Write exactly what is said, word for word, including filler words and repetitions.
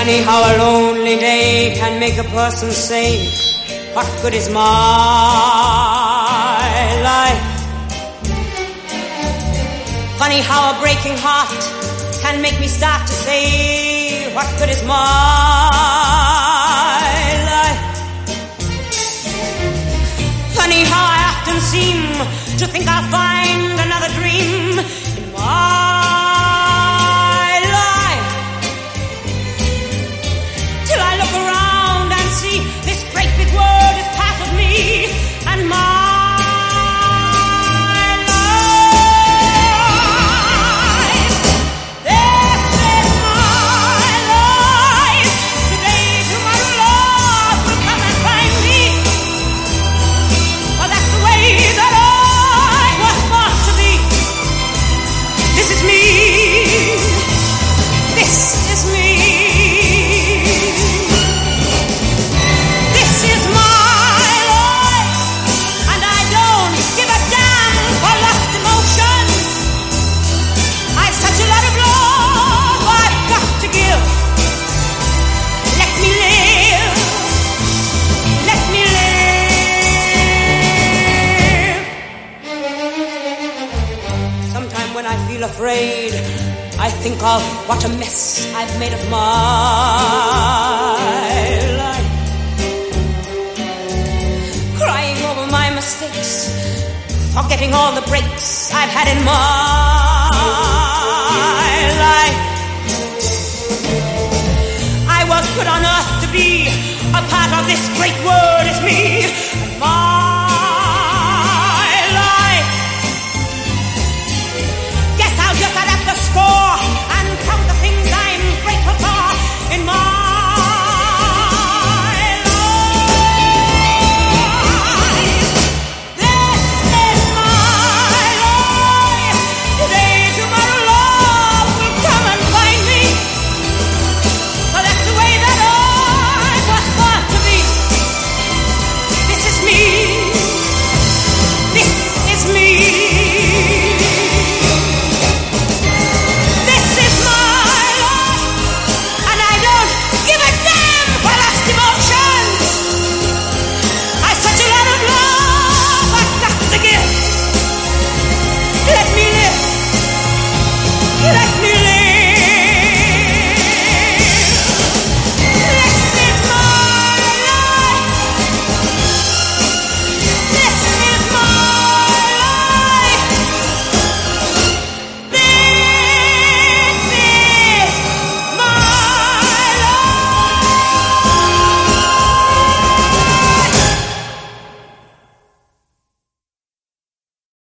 Funny how a lonely day can make a person say, what good is my life? Funny how a breaking heart can make me start to say, what good is my life? Funny how I often seem to think I'll find another dream in my afraid, I think of what a mess I've made of my life. Crying over my mistakes, forgetting all the breaks I've had in my life. I was put on earth to be a part of this great world as me, and my